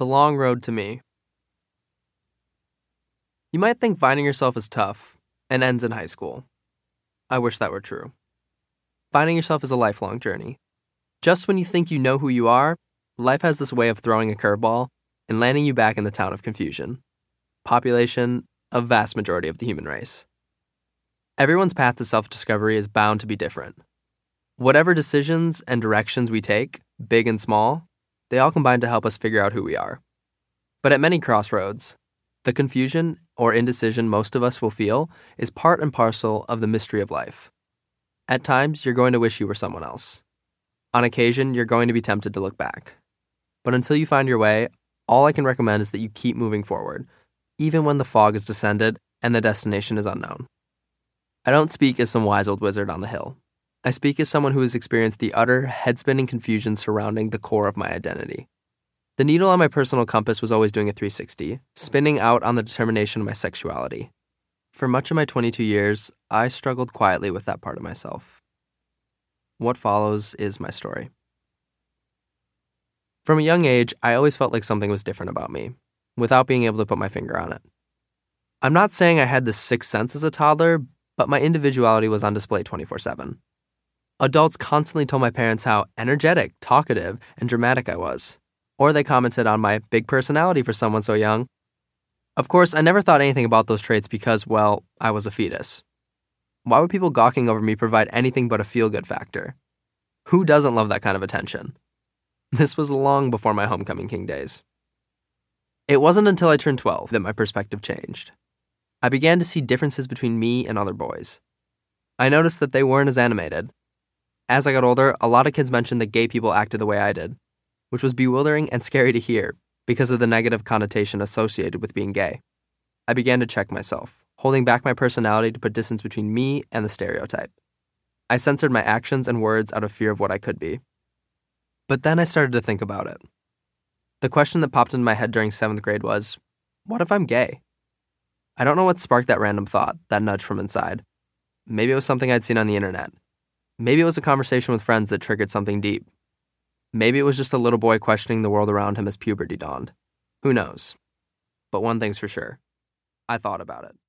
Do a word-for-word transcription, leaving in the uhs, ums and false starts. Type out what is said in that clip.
The Long Road to Me. You might think finding yourself is tough and ends in high school. I wish that were true. Finding yourself is a lifelong journey. Just when you think you know who you are, life has this way of throwing a curveball and landing you back in the town of confusion. Population, a vast majority of the human race. Everyone's path to self-discovery is bound to be different. Whatever decisions and directions we take, big and small, they all combine to help us figure out who we are. But at many crossroads, the confusion or indecision most of us will feel is part and parcel of the mystery of life. At times, you're going to wish you were someone else. On occasion, you're going to be tempted to look back. But until you find your way, all I can recommend is that you keep moving forward, even when the fog has descended and the destination is unknown. I don't speak as some wise old wizard on the hill. I speak as someone who has experienced the utter, head-spinning confusion surrounding the core of my identity. The needle on my personal compass was always doing a three sixty, spinning out on the determination of my sexuality. For much of my twenty-two years, I struggled quietly with that part of myself. What follows is my story. From a young age, I always felt like something was different about me, without being able to put my finger on it. I'm not saying I had this sixth sense as a toddler, but my individuality was on display twenty-four seven. Adults constantly told my parents how energetic, talkative, and dramatic I was. Or they commented on my big personality for someone so young. Of course, I never thought anything about those traits because, well, I was a fetus. Why would people gawking over me provide anything but a feel-good factor? Who doesn't love that kind of attention? This was long before my homecoming king days. It wasn't until I turned twelve that my perspective changed. I began to see differences between me and other boys. I noticed that they weren't as animated. As I got older, a lot of kids mentioned that gay people acted the way I did, which was bewildering and scary to hear because of the negative connotation associated with being gay. I began to check myself, holding back my personality to put distance between me and the stereotype. I censored my actions and words out of fear of what I could be. But then I started to think about it. The question that popped into my head during seventh grade was, what if I'm gay? I don't know what sparked that random thought, that nudge from inside. Maybe it was something I'd seen on the internet. Maybe it was a conversation with friends that triggered something deep. Maybe it was just a little boy questioning the world around him as puberty dawned. Who knows? But one thing's for sure. I thought about it.